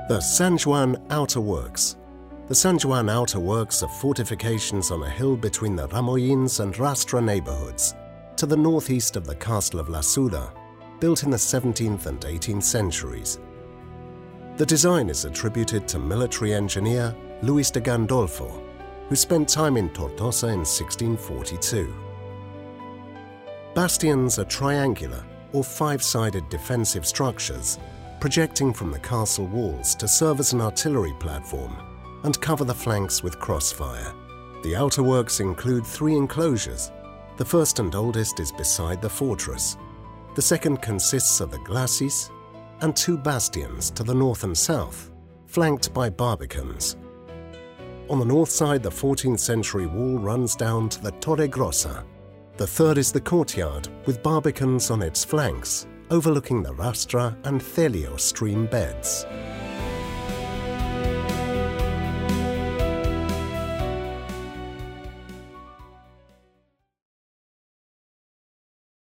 The San Juan Outer Works. The San Juan Outer Works are fortifications on a hill between the Ramoyins and Rastra neighborhoods, to the northeast of the castle of La Suda, built in the 17th and 18th centuries. The design is attributed to military engineer Luis de Gandolfo, who spent time in Tortosa in 1642. Bastions are triangular or five-sided defensive structures projecting from the castle walls to serve as an artillery platform and cover the flanks with crossfire. The outer works include 3 enclosures. The first and oldest is beside the fortress. The second consists of the glacis and 2 bastions to the north and south, flanked by barbicans. On the north side, the 14th century wall runs down to the Torre Grossa. The third is the courtyard, with barbicans on its flanks, overlooking the Rastra and Thelio stream beds.